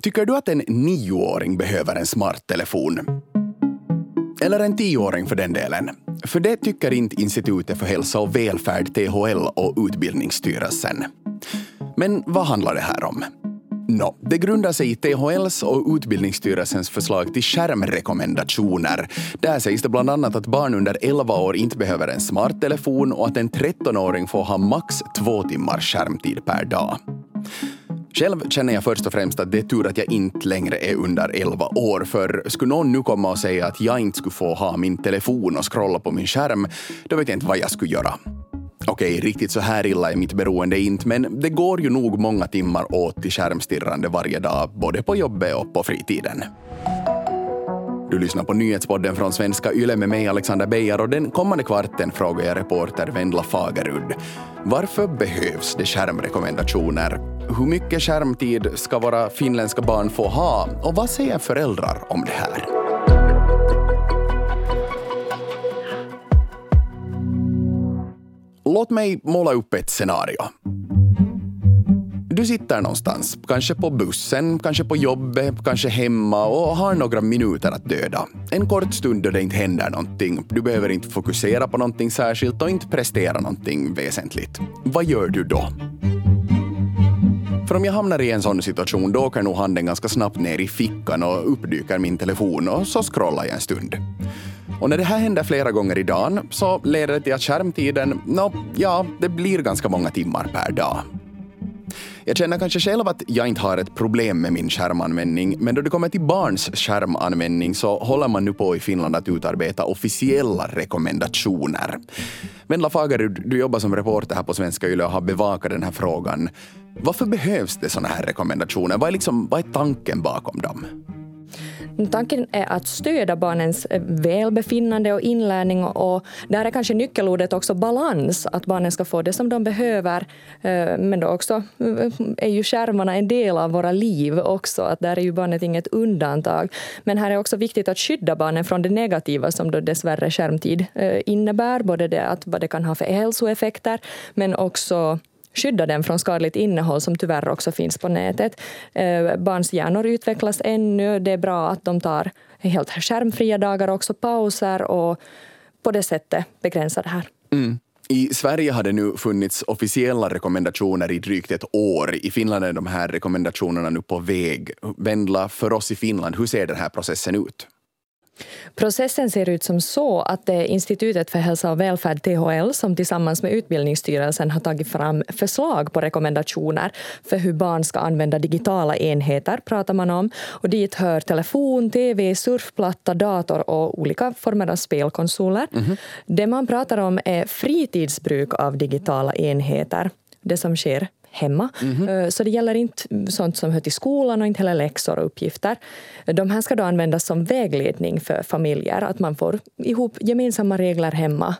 Tycker du att en 9-åring behöver en smarttelefon? Eller en 10-åring för den delen? För det tycker inte Institutet för hälsa och välfärd, THL, och Utbildningsstyrelsen. Men vad handlar det här om? Det grundar sig i THLs och Utbildningsstyrelsens förslag till skärmrekommendationer. Där sägs det bland annat att barn under 11 år inte behöver en smarttelefon och att en 13-åring får ha max 2 timmars skärmtid per dag. Själv känner jag först och främst att det är tur att jag inte längre är under 11 år, för skulle någon nu komma och säga att jag inte skulle få ha min telefon och scrolla på min skärm, då vet jag inte vad jag skulle göra. Okej, riktigt så här illa är mitt beroende inte, men det går ju nog många timmar åt till skärmstirrande varje dag, både på jobbet och på fritiden. Du lyssnar på nyhetspodden från Svenska Yle med mig, Alexander Beijer, och den kommande kvarten frågar jag reporter Vendla Fagerud. Varför behövs det skärmrekommendationer? Hur mycket skärmtid ska våra finländska barn få ha? Och vad säger föräldrar om det här? Låt mig måla upp ett scenario. Du sitter någonstans, kanske på bussen, kanske på jobbet, kanske hemma och har några minuter att döda. En kort stund då det inte händer någonting. Du behöver inte fokusera på någonting särskilt och inte prestera någonting väsentligt. Vad gör du då? För om jag hamnar i en sån situation, då åker nog handen ganska snabbt ner i fickan och uppdyker min telefon och så scrollar jag en stund. Och när det här händer flera gånger i dagen så leder det till att skärmtiden, det blir ganska många timmar per dag. Jag känner kanske själv att jag inte har ett problem med min skärmanvändning, men då det kommer till barns skärmanvändning så håller man nu på i Finland att utarbeta officiella rekommendationer. Vendla Fagerud, du jobbar som reporter här på Svenska Yle och har bevakat den här frågan. Varför behövs det såna här rekommendationer? Vad är tanken bakom dem? Tanken är att stödja barnens välbefinnande och inlärning, och där är kanske nyckelordet också balans, att barnen ska få det som de behöver, men då också är ju skärmarna en del av våra liv också, att där är ju barnet inget undantag. Men här är också viktigt att skydda barnen från det negativa som då dessvärre skärmtid innebär, både det att vad det kan ha för hälsoeffekter, men också skydda dem från skadligt innehåll som tyvärr också finns på nätet. Barns hjärnor utvecklas ännu. Det är bra att de tar helt skärmfria dagar och också pauser och på det sättet begränsa det här. I Sverige har det nu funnits officiella rekommendationer i drygt ett år. I Finland är de här rekommendationerna nu på väg. Vendla, för oss i Finland, hur ser den här processen ut? Processen ser ut som så att det är Institutet för hälsa och välfärd, THL, som tillsammans med Utbildningsstyrelsen har tagit fram förslag på rekommendationer för hur barn ska använda digitala enheter, pratar man om. Och dit hör telefon, tv, surfplatta, dator och olika former av spelkonsoler. Det man pratar om är fritidsbruk av digitala enheter, det som sker hemma. Så det gäller inte sånt som hör till skolan och inte heller läxor och uppgifter. De här ska då användas som vägledning för familjer, att man får ihop gemensamma regler hemma.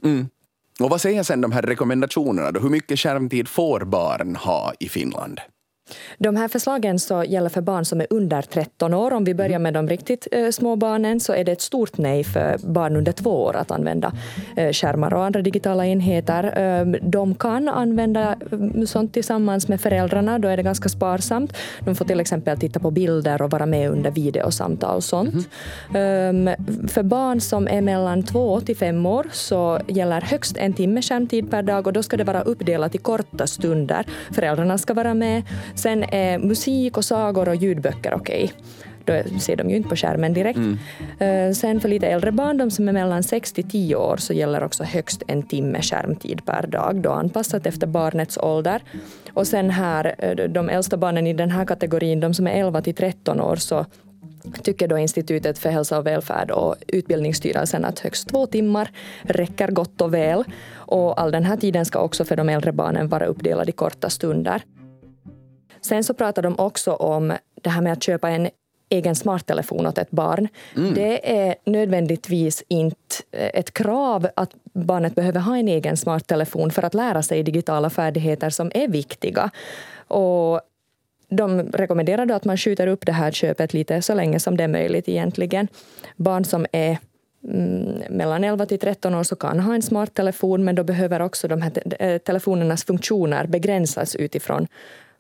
Och vad säger sen de här rekommendationerna då? Hur mycket skärmtid får barn ha i Finland? De här förslagen så gäller för barn som är under 13 år. Om vi börjar med de riktigt små barnen så är det ett stort nej för barn under 2 år att använda skärmar och andra digitala enheter. De kan använda sånt tillsammans med föräldrarna. Då är det ganska sparsamt. De får till exempel titta på bilder och vara med under videosamtal och sånt. För barn som är mellan 2 till 5 år så gäller högst 1 timme skärmtid per dag, och då ska det vara uppdelat i korta stunder. Föräldrarna ska vara med. Sen är musik och sagor och ljudböcker okej. Då ser de ju inte på skärmen direkt. Sen för lite äldre barn, de som är mellan 6 till 10 år, så gäller också högst 1 timme skärmtid per dag, då anpassat efter barnets ålder. Och sen här, de äldsta barnen i den här kategorin, de som är 11 till 13 år, så tycker då Institutet för hälsa och välfärd och Utbildningsstyrelsen att högst 2 timmar räcker gott och väl. Och all den här tiden ska också för de äldre barnen vara uppdelad i korta stunder. Sen så pratar de också om det här med att köpa en egen smarttelefon åt ett barn. Det är nödvändigtvis inte ett krav att barnet behöver ha en egen smarttelefon för att lära sig digitala färdigheter som är viktiga. Och de rekommenderar då att man skjuter upp det här köpet lite så länge som det är möjligt egentligen. Barn som är mellan 11 till 13 år så kan ha en smarttelefon, men då behöver också de här telefonernas funktioner begränsas utifrån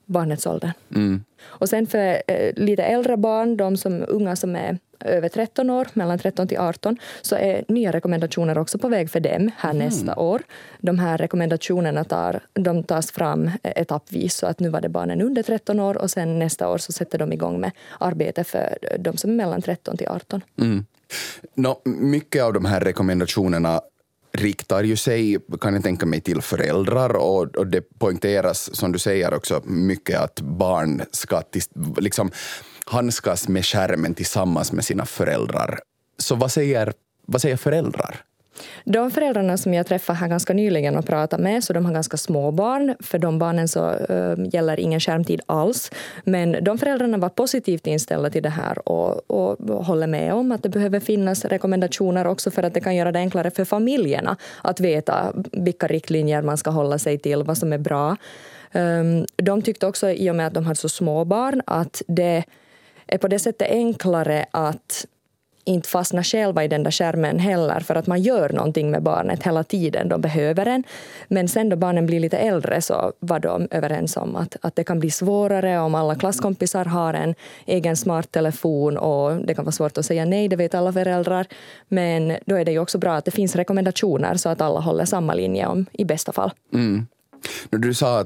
barnets ålder. Och sen för lite äldre barn, de som unga som är över 13 år, mellan 13 till 18, så är nya rekommendationer också på väg för dem här nästa år. De här rekommendationerna tas fram etappvis, så att nu var det barnen under 13 år och sen nästa år så sätter de igång med arbete för de som är mellan 13 till 18. Mycket av de här rekommendationerna riktar ju sig, kan jag tänka mig, till föräldrar, och det poängteras, som du säger också, mycket att barn ska liksom handskas med skärmen tillsammans med sina föräldrar. Så vad säger föräldrar? De föräldrarna som jag träffade här ganska nyligen och pratade med, så de har ganska små barn. För de barnen så gäller ingen skärmtid alls. Men de föräldrarna var positivt inställda till det här och håller med om att det behöver finnas rekommendationer också, för att det kan göra det enklare för familjerna att veta vilka riktlinjer man ska hålla sig till, vad som är bra. De tyckte också, i och med att de har så små barn, att det är på det sättet enklare att inte fastna själva i den där skärmen heller, för att man gör någonting med barnet hela tiden. De behöver den. Men sen då barnen blir lite äldre så var de överens om att det kan bli svårare om alla klasskompisar har en egen smarttelefon, och det kan vara svårt att säga nej, det vet alla föräldrar. Men då är det ju också bra att det finns rekommendationer så att alla håller samma linje i bästa fall. Du sa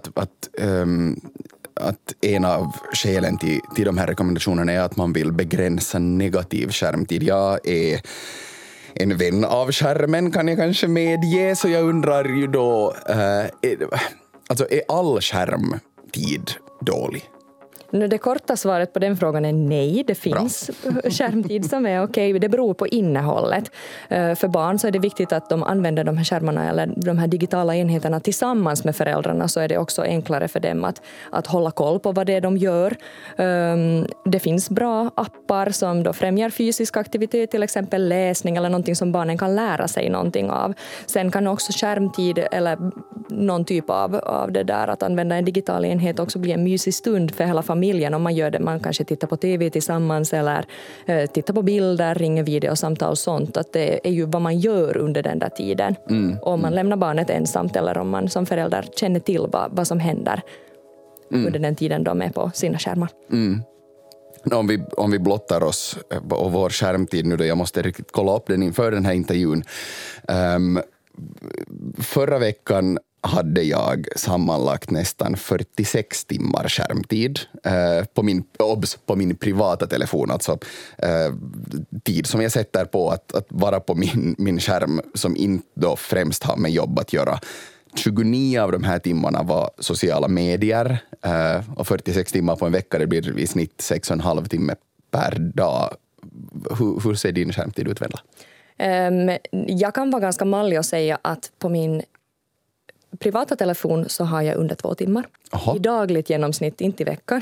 att en av skälen till de här rekommendationerna är att man vill begränsa negativ skärmtid. Jag är en vän av skärmen, kan jag kanske medge, så jag undrar ju då, är all skärmtid dålig? Det korta svaret på den frågan är nej. Det finns skärmtid som är okej. Det beror på innehållet. För barn så är det viktigt att de använder de här skärmarna eller de här digitala enheterna tillsammans med föräldrarna, så är det också enklare för dem att hålla koll på vad det är de gör. Det finns bra appar som då främjar fysisk aktivitet, till exempel läsning eller någonting som barnen kan lära sig någonting av. Sen kan också skärmtid eller någon typ av det där att använda en digital enhet också bli en mysig stund för hela familjen. Om man gör det, man kanske tittar på tv tillsammans eller tittar på bilder, ringer videosamtal och sånt. Att det är ju vad man gör under den där tiden. Om man lämnar barnet ensamt eller om man som förälder känner till vad som händer under den tiden de är på sina skärmar. Om vi blottar oss och vår skärmtid nu då, jag måste riktigt kolla upp den inför den här intervjun. Förra veckan hade jag sammanlagt nästan 46 timmar skärmtid på min privata telefon. Alltså tid som jag sätter på att vara på min skärm, som inte då främst har med jobb att göra. 29 av de här timmarna var sociala medier, och 46 timmar på en vecka, det blir i snitt 6,5 timmar per dag. Hur ser din skärmtid ut, Vendla? Jag kan vara ganska mallig och säga att på min privata telefon så har jag under 2 timmar. I dagligt genomsnitt, inte i veckan.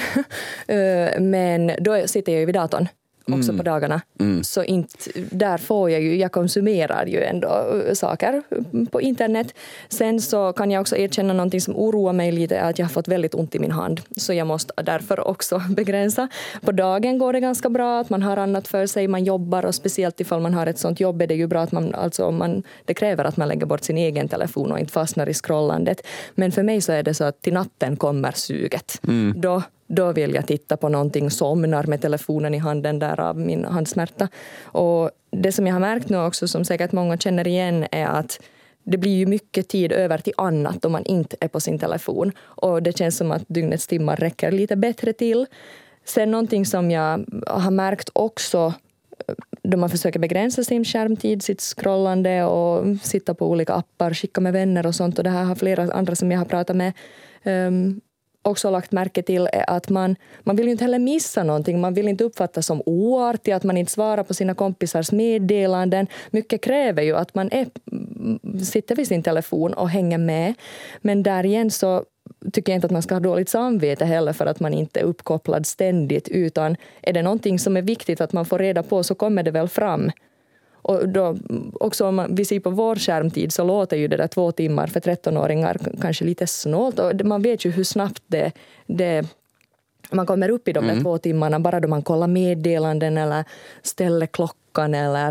Men då sitter jag ju vid datorn också på dagarna. Så där får jag konsumerar ju ändå saker på internet. Sen så kan jag också erkänna någonting som oroar mig lite, att jag har fått väldigt ont i min hand. Så jag måste därför också begränsa. På dagen går det ganska bra att man har annat för sig, man jobbar, och speciellt ifall man har ett sånt jobb är det ju bra att det kräver att man lägger bort sin egen telefon och inte fastnar i scrollandet. Men för mig så är det så att till natten kommer suget. Då vill jag titta på någonting, somnar med telefonen i handen där av min handsmärta. Och det som jag har märkt nu också, som säkert många känner igen, är att det blir ju mycket tid över till annat om man inte är på sin telefon. Och det känns som att dygnets timmar räcker lite bättre till. Sen någonting som jag har märkt också, då man försöker begränsa sin skärmtid, sitt scrollande och sitta på olika appar, skicka med vänner och sånt. Och det här har flera andra som jag har pratat med också lagt märke till, är att man vill ju inte heller missa någonting. Man vill inte uppfattas som oartig, att man inte svarar på sina kompisars meddelanden. Mycket kräver ju att man sitter vid sin telefon och hänger med. Men där igen så tycker jag inte att man ska ha dåligt samvete heller för att man inte är uppkopplad ständigt, utan är det någonting som är viktigt att man får reda på, så kommer det väl fram. Och då också om vi ser på vår skärmtid, så låter ju det där 2 timmar för 13-åringar kanske lite snålt. Och man vet ju hur snabbt man kommer upp i de där 2 timmarna bara då man kollar meddelanden eller ställer klockan eller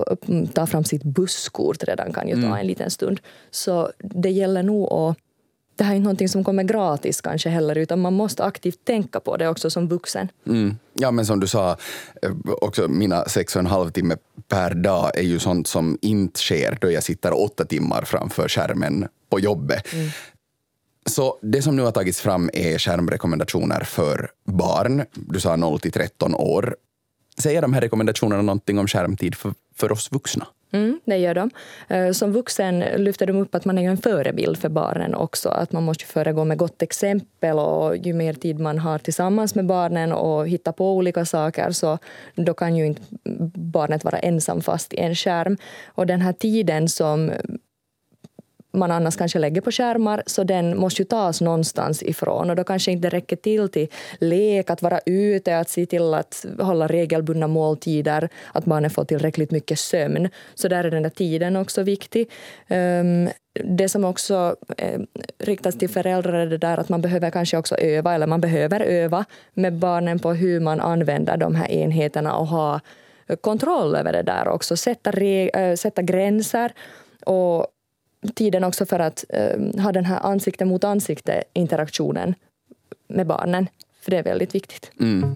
tar fram sitt busskort redan kan ju ta en liten stund. Så det gäller nog att det här är inte någonting som kommer gratis kanske heller, utan man måste aktivt tänka på det också som vuxen. Ja, men som du sa, också mina 6,5 timmar per dag är ju sånt som inte sker då jag sitter 8 timmar framför skärmen på jobbet. Så det som nu har tagits fram är skärmrekommendationer för barn. Du sa 0-13 år. Säger de här rekommendationerna någonting om skärmtid för oss vuxna? Det gör de. Som vuxen lyfter de upp att man är en förebild för barnen också. Att man måste föregå med gott exempel, och ju mer tid man har tillsammans med barnen och hitta på olika saker, så då kan ju inte barnet vara ensam fast i en skärm. Och den här tiden som man annars kanske lägger på skärmar, så den måste ju tas någonstans ifrån, och då kanske inte räcker till lek, att vara ute, att se till att hålla regelbundna måltider, att barnen får tillräckligt mycket sömn. Så där är den där tiden också viktig. Det som också riktas till föräldrar är det där att man behöver kanske också öva med barnen på hur man använder de här enheterna och ha kontroll över det där också. Sätta gränser, och tiden också för att ha den här ansikte mot ansikte interaktionen med barnen. För det är väldigt viktigt.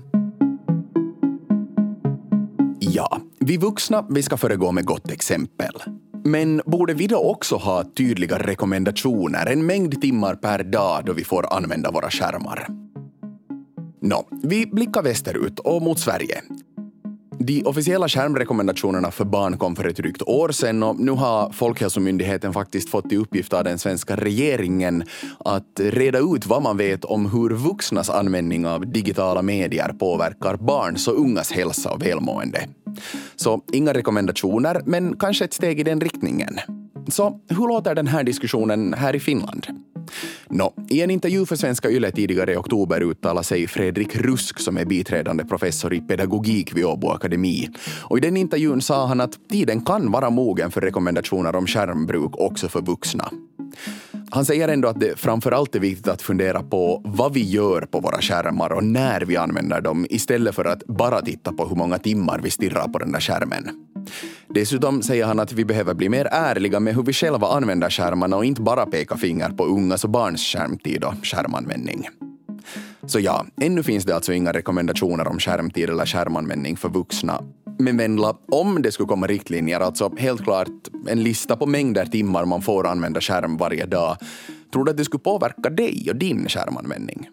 Ja, vi vuxna, vi ska föregå med gott exempel. Men borde vi då också ha tydliga rekommendationer, en mängd timmar per dag då vi får använda våra skärmar? Vi blickar västerut och mot Sverige. De officiella skärmrekommendationerna för barn kom för ett drygt år sedan, och nu har Folkhälsomyndigheten faktiskt fått i uppgift av den svenska regeringen att reda ut vad man vet om hur vuxnas användning av digitala medier påverkar barns och ungas hälsa och välmående. Så inga rekommendationer, men kanske ett steg i den riktningen. Så hur låter den här diskussionen här i Finland? I en intervju för Svenska Yle tidigare i oktober uttalar sig Fredrik Rusk, som är biträdande professor i pedagogik vid Åbo Akademi. Och i den intervjun sa han att tiden kan vara mogen för rekommendationer om skärmbruk också för vuxna. Han säger ändå att det framförallt är viktigt att fundera på vad vi gör på våra skärmar och när vi använder dem, istället för att bara titta på hur många timmar vi stirrar på den där skärmen. Dessutom säger han att vi behöver bli mer ärliga med hur vi själva använder skärmarna och inte bara peka finger på ungas och barns skärmtid och skärmanvändning. Så ja, ännu finns det alltså inga rekommendationer om skärmtid eller skärmanvändning för vuxna. Men Vendla, om det skulle komma riktlinjer, alltså helt klart en lista på mängder timmar man får använda skärm varje dag, tror du att det skulle påverka dig och din skärmanvändning?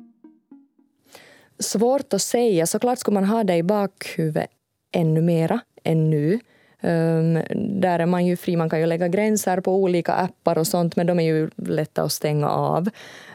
Svårt att säga. Såklart skulle man ha det i bakhuvudet ännu mera än nu. Där är man ju fri, man kan ju lägga gränser på olika appar och sånt, men de är ju lätta att stänga av.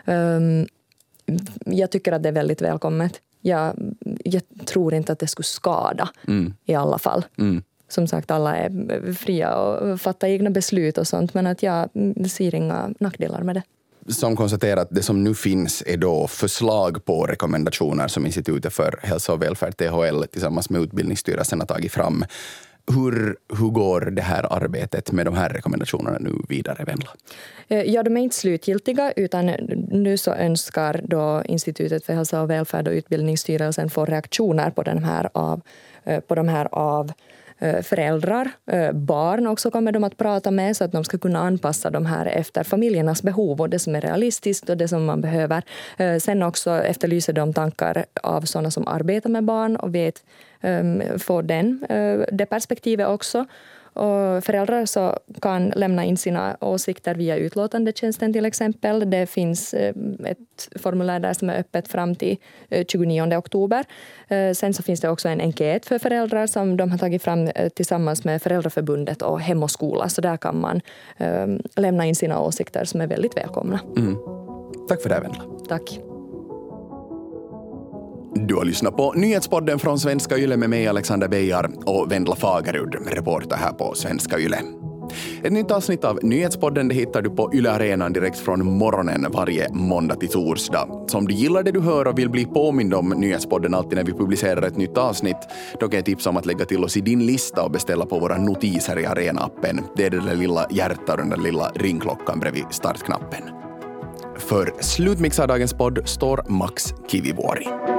Jag tycker att det är väldigt välkommet. Jag tror inte att det skulle skada i alla fall. Som sagt, alla är fria och fattar egna beslut och sånt, men att jag ser inga nackdelar med det. Som konstaterat, det som nu finns är då förslag på rekommendationer som Institutet för hälsa och välfärd, THL, tillsammans med Utbildningsstyrelsen har tagit fram. Hur går det här arbetet med de här rekommendationerna nu vidare, Vendla? Ja, de är inte slutgiltiga, utan nu så önskar då Institutet för hälsa och välfärd och Utbildningsstyrelsen få reaktioner på de här av föräldrar. Barn också kommer de att prata med, så att de ska kunna anpassa de här efter familjernas behov och det som är realistiskt och det som man behöver. Sen också efterlyser de tankar av sådana som arbetar med barn och vet få det perspektivet också. Och föräldrar så kan lämna in sina åsikter via utlåtandetjänsten till exempel. Det finns ett formulär där som är öppet fram till 29 oktober. Sen så finns det också en enkät för föräldrar som de har tagit fram tillsammans med Föräldraförbundet och Hem och skola. Så där kan man lämna in sina åsikter som är väldigt välkomna. Tack för det, Vendla. Tack. Du har lyssnat på Nyhetspodden från Svenska Yle med mig, Alexander Beijar, och Vendla Fagerud, reporter här på Svenska Yle. Ett nytt avsnitt av Nyhetspodden det hittar du på Yle Arenan direkt från morgonen varje måndag till torsdag. Så om du gillar det du hör och vill bli påmind om Nyhetspodden alltid när vi publicerar ett nytt avsnitt, då kan jag tipsa om att lägga till oss i din lista och beställa på våra notiser i Arena-appen. Det är det där lilla hjärtat och den där lilla ringklockan bredvid startknappen. För slutmix av dagens podd står Max Kivivuori.